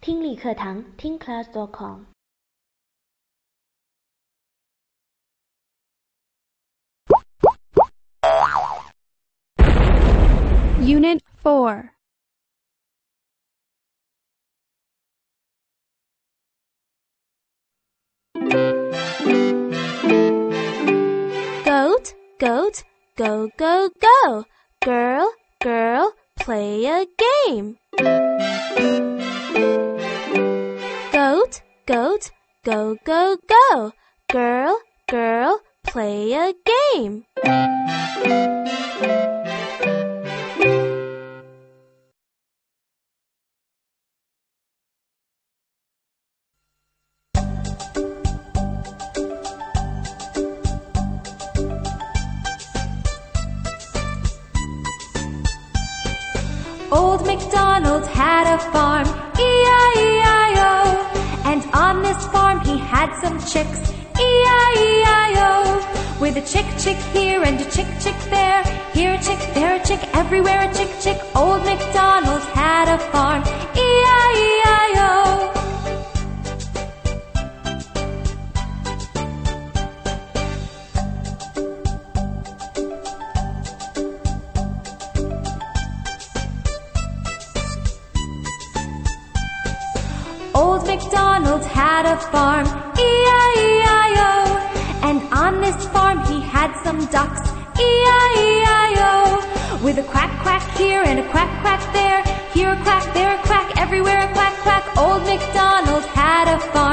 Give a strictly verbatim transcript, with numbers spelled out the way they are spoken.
听力课堂听 class dot com。 Unit four. Goat, goat, go, go, go. Girl, girl, play a game. Goat, goat, go, go, go. Girl, girl, play a game. Old MacDonald had a farm, E I E I O. And on this farm he had some chicks, E I E I O. With a chick chick here and a chick chick there, here a chick, there a chick, everywhere a chick chick. Old MacDonald had a farm, E I E I O. Old MacDonald had a farm, E I E I O. And on this farm he had some ducks, E I E I O. With a quack quack here and a quack quack there, here a quack, there a quack, everywhere a quack quack. Old MacDonald had a farm.